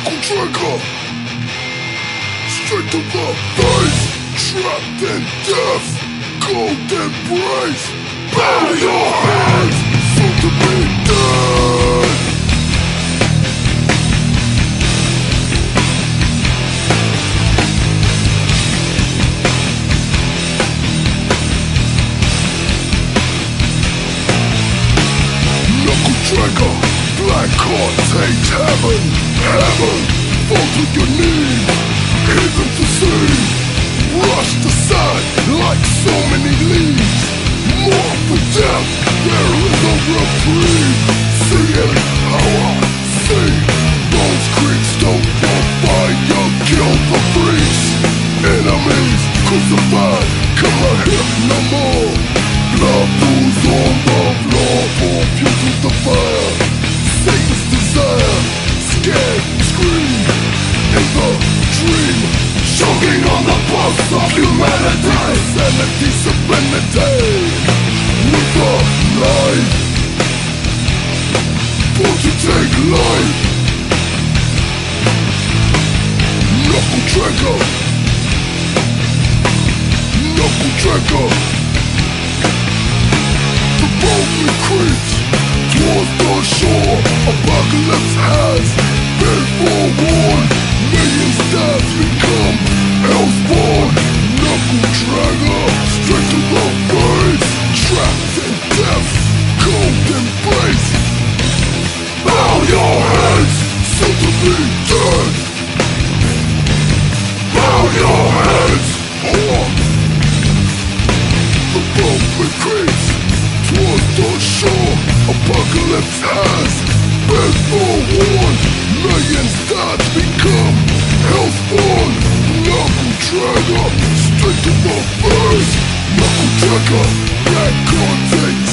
Knuckle trigger, straight to the face. Trapped in death, cold embrace. Bow your heads, soon to be dead. Knuckle trigger, black heart takes heaven. Heaven, fall to your knees, heaven to see. Rushed aside like so many leaves. More for death, there is no reprieve. See it how I see. Bones creep, stone for fire, kill the freaks. Enemies crucified, cannot hit no more. Blood pools on the floor for fuel the fire. Satan's desire, scared, scream in the dream. Choking on the pulse of humanity. Sanity, serenity. With a life, born to take life. Knuckle trigger, knuckle trigger. The boat creeps towards the shore. Apocalypse has been forewarned. Millions deaths become hellspawn. Knuckle trigger, straight to the face. Trapped in death, cold embrace. Bow your heads, soon to be dead. Bow your heads, the boat retreats towards the shore. Apocalypse has been forewarned. Millions deaths become hellspawn. Knuckle trigger, straight to the face. Knuckle trigger, black contact.